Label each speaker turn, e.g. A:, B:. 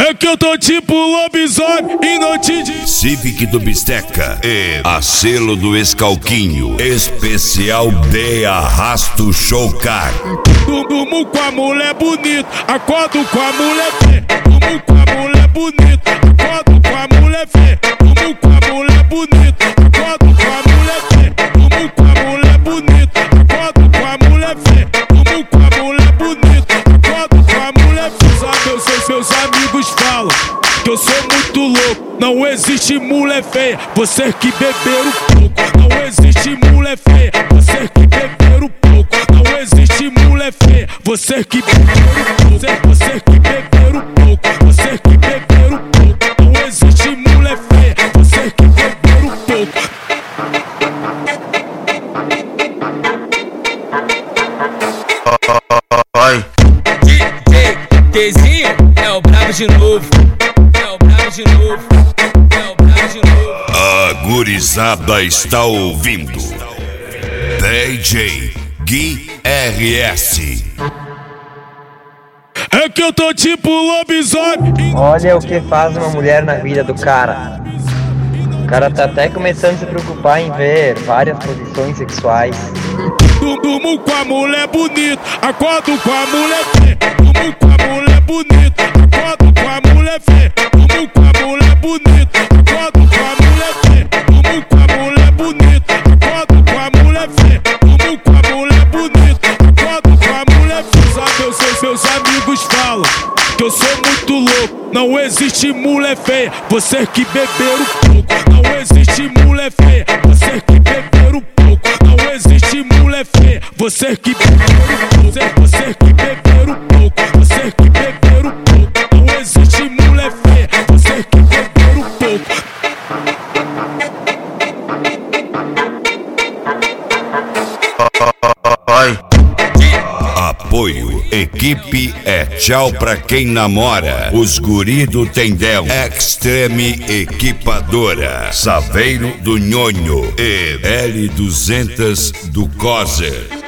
A: É que eu tô tipo lobisomem e noite de
B: Civic do Bisteca e a selo do Escalquinho. Especial de Arrasto Showcar.
A: Durmo com a mulher bonita, acordo com a mulher feia. Durmo com a mulher bonita, acordo com a mulher feia. Durmo com a mulher bonita, acordo com a mulher feia. Durmo com a mulher bonita, acordo com a mulher feia. Durmo com a mulher bonita, acordo com a mulher feia. Seus amigos falam que eu sou muito louco. Não existe mulher feia, você que beberam pouco. Não existe mulher feia, você que beberam pouco. Não existe mulher feia, você que beberam pouco. Você que beberam pouco, você que beberam pouco. Não existe mulher feia, você que beberam pouco.
C: DJ Tzinho é o brabo de novo, é o brabo de novo, é o brabo de novo.
B: A gurizada está ouvindo DJ Gui RS.
A: É que eu tô tipo lobisomem.
D: Olha o que faz uma mulher na vida do cara. O cara tá até começando a se preocupar em ver várias posições sexuais.
A: Durmo com a mulher bonita, acordo com a mulher feia. Durmo com a mulher bonita, acordo com a mulher feia. Durmo com a mulher bonita, acordo com a mulher feia. Durmo com a mulher bonita, acordo com a mulher feia. Durmo com a mulher bonita, acordo com a mulher feia. Seus amigos falam que eu sou muito louco. Não existe mulher feia, você que beberam pouco. Não existe mulher feia, você que beberam pouco. Não existe mulher feia, você que beberam pouco. Você que beberam pouco, você que beberam pouco. Não existe mulher feia, você que beberam pouco.
B: Apoio, equipe é tchau pra quem namora. Os guri do Tendel, Extreme Equipadora, Saveiro do Nhonho e L200 do Coser.